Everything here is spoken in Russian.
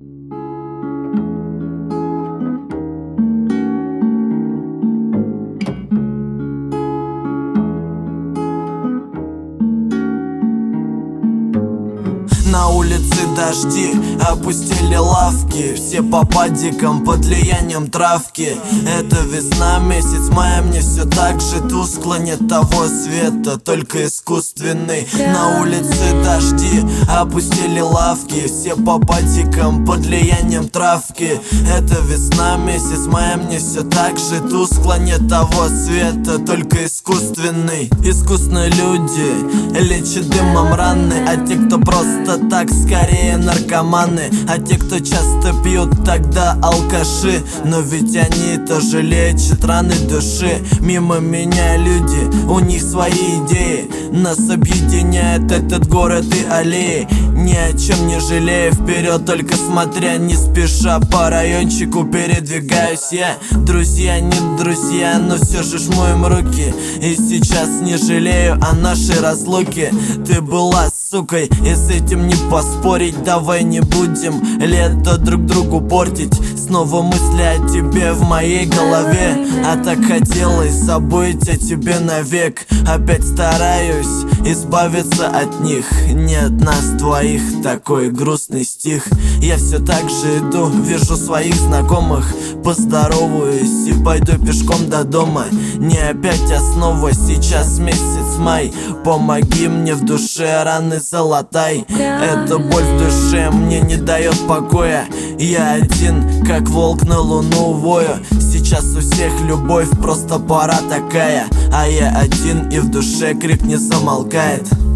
На улице дожди, опустили лавки, все по падикам под влиянием травки. Это весна, месяц мая, мне все так же тускло. Нет того света, только искусственный. На улице дожди, опустили лавки, все по падикам под влиянием травки. Это весна, месяц мая, мне все так же тускло. Нет того света, только искусственный. Искусные люди лечат дымом раны, а те, кто просто так, скорее наркоманы. А те, кто часто пьют, тогда алкаши. Но ведь они тоже лечат раны души. Мимо меня люди, у них свои идеи. Нас объединяет этот город и аллеи. Ни о чем не жалея, вперед только смотря, не спеша по райончику передвигаюсь я. Друзья, не друзья, но все же жму им руки. И сейчас не жалею о нашей разлуке. Ты была сукой, и с этим не поспорить. Давай не будем лето друг другу портить. Снова мысли о тебе в моей голове. А так хотелось забыть о тебе навек. Опять стараюсь избавиться от них. Не от нас двоих, такой грустный стих. Я все так же иду, вижу своих знакомых, поздороваюсь и пойду пешком до дома. Не опять основа, сейчас месяц май. Помоги мне в душе, раны залатай. Эта боль в душе мне не дает покоя. Я один, как волк на луну вою. Сейчас у всех любовь, просто пора такая. А я один, и в душе крик не замолкает.